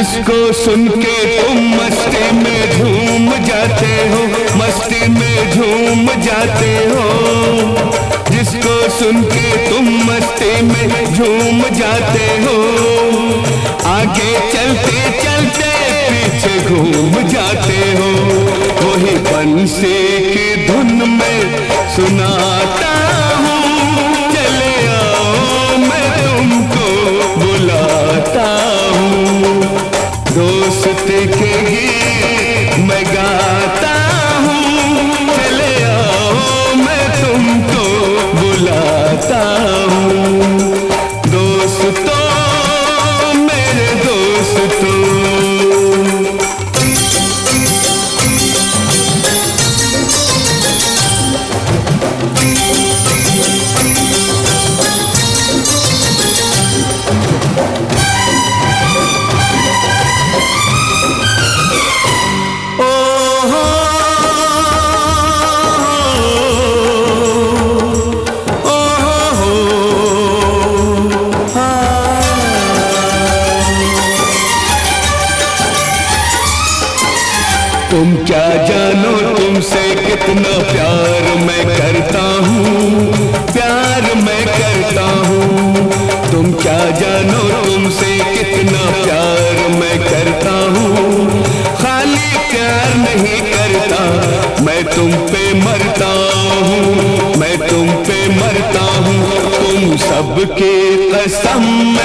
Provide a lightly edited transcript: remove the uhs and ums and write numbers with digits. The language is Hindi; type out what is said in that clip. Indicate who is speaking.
Speaker 1: जिसको सुन के तुम मस्ती में झूम जाते हो, मस्ती में झूम जाते हो। जिसको सुन के तुम मस्ती में झूम जाते हो, आगे चलते चलते पीछे घूम जाते हो। वही बंसी की धुन में सुनाता हूँ, चले आओ मैं तुमको बुलाता हूँ। दोस्ती के गीत मैं गाता हूँ, चले आओ मैं तुमको बुलाता हूँ। दोस्तों मेरे दोस्तों, तुम क्या जानो तुमसे कितना प्यार मैं करता हूँ, प्यार मैं करता हूँ। तुम क्या जानो तुमसे कितना प्यार मैं करता हूँ। खाली प्यार नहीं करता, मैं तुम पे मरता हूँ, मैं तुम पे मरता हूँ। तुम सबकी कसम